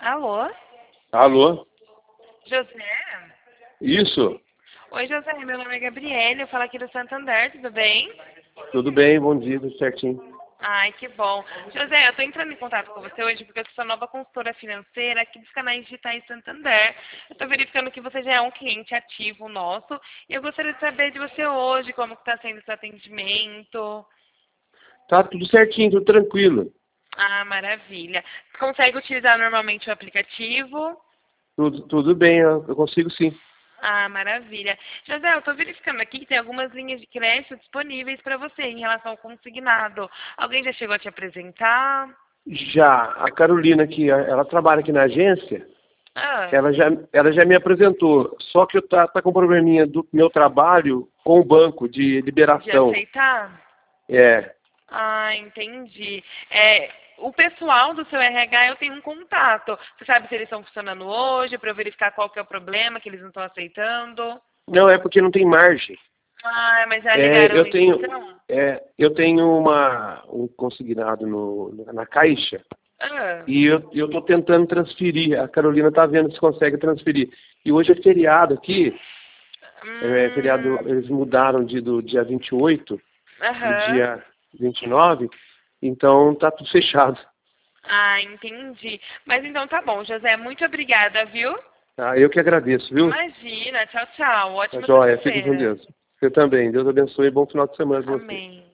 Alô? Alô? José? Isso? Oi, José. Meu nome é Gabriele. Eu falo aqui do Santander. Tudo bem? Tudo bem, bom dia, tudo certinho. Ai, que bom. José, eu estou entrando em contato com você hoje porque eu sou nova consultora financeira aqui dos canais digitais Santander. Eu estou verificando que você já é um cliente ativo nosso e eu gostaria de saber de você hoje como está sendo o seu atendimento. Tá tudo certinho, tudo tranquilo. Ah, maravilha. Consegue utilizar normalmente o aplicativo? Tudo bem, eu consigo sim. Ah, maravilha. José, eu estou verificando aqui que tem algumas linhas de crédito disponíveis para você em relação ao consignado. Alguém já chegou a te apresentar? Já, a Carolina aqui, ela trabalha aqui na agência, Ah, ela já me apresentou, só que eu tá com um probleminha do meu trabalho com o banco de de liberação. aceitar? É, Ah, entendi. O pessoal do seu RH eu tenho um contato. Você sabe se eles estão funcionando hoje para eu verificar qual que é o problema que eles não estão aceitando? não é porque não tem margem. Ah, mas já É, ligaram isso então? eu tenho um consignado na Caixa. Ah, E eu estou tentando transferir. A Carolina está vendo se consegue transferir. E hoje é feriado aqui. Feriado, hum, eles mudaram do dia 28 para o aham. dia 29. Então está tudo fechado. Ah, entendi. Mas então tá bom, José. Muito obrigada, viu? Tá? Eu que agradeço, viu? Imagina. Tchau, tchau. Tá Ótima joia. Fique com sexta-feira. Deus. Você também. Deus abençoe e bom final de semana para você. Amém.